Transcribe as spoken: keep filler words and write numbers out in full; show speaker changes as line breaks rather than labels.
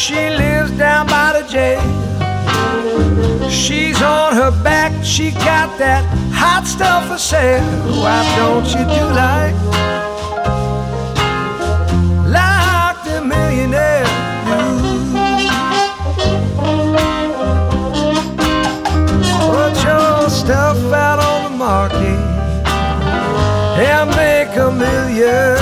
She lives down by the jail. She's on her back, she got that hot stuff for sale. Why don't you do like, like the millionaire do? Put your stuff out on the market and make a million.